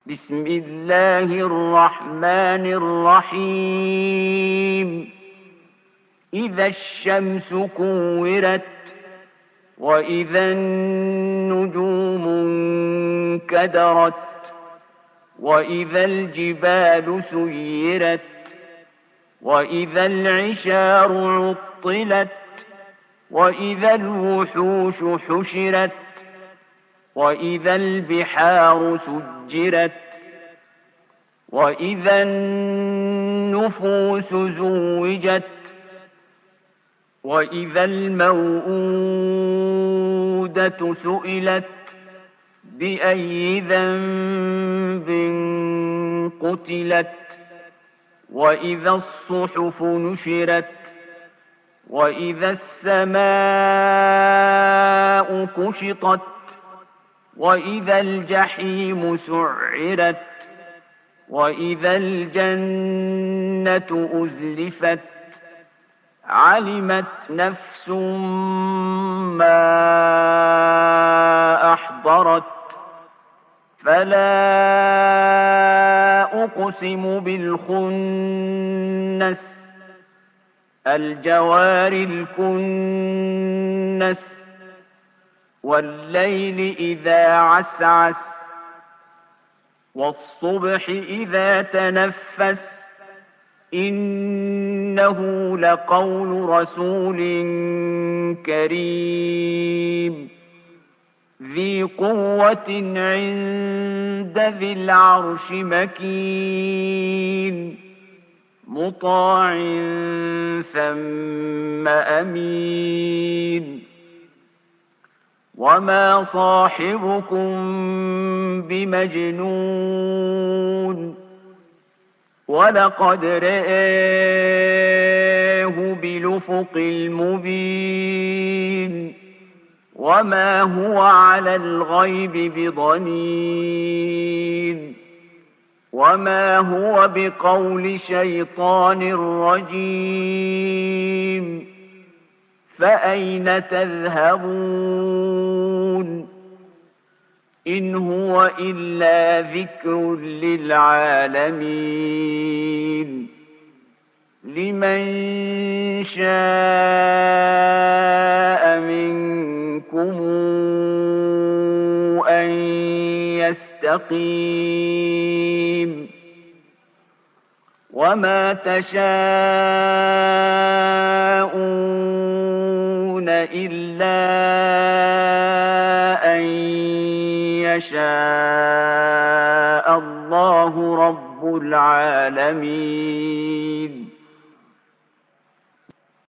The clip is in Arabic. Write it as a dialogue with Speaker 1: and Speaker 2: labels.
Speaker 1: بسم الله الرحمن الرحيم. إذا الشمس كورت وإذا النجوم انكدرت وإذا الجبال سيرت وإذا العشار عطلت وإذا الوحوش حشرت وإذا البحار سجرت وإذا النفوس زوجت وإذا الموءودة سئلت بأي ذنب قتلت وإذا الصحف نشرت وإذا السماء كشطت وإذا الجحيم سعرت وإذا الجنة أزلفت علمت نفس ما أحضرت فلا أقسم بالخنس الجوار الكنس والليل إذا عسعس والصبح إذا تنفس إنه لقول رسول كريم ذي قوة عند ذي العرش مكين مطاع ثم أمين وما صاحبكم بمجنون ولقد رآه بالأفق المبين وما هو على الغيب بضنين وما هو بقول شيطان رجيم فأين تذهبون إن هو إلا ذكر للعالمين لمن شاء منكم أن يستقيم وما تشاءون إلا أن يشاء الله رب العالمين.